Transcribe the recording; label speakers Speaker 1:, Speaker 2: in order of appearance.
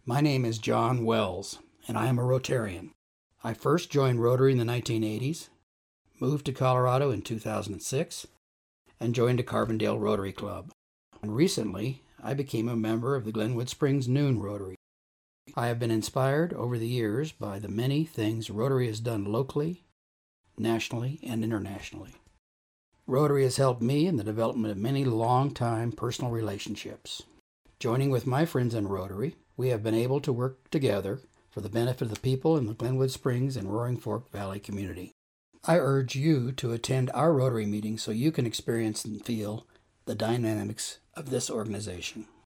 Speaker 1: My name is John Wells, and I am a Rotarian. I first joined Rotary in the 1980s, moved to Colorado in 2006, and joined the Carbondale Rotary Club. And recently, I became a member of the Glenwood Springs Noon Rotary. I have been inspired over the years by the many things Rotary has done locally, nationally, and internationally. Rotary has helped me in the development of many long-time personal relationships. Joining with my friends in Rotary, we have been able to work together for the benefit of the people in the Glenwood Springs and Roaring Fork Valley community. I urge you to attend our Rotary meetings so you can experience and feel the dynamics of this organization.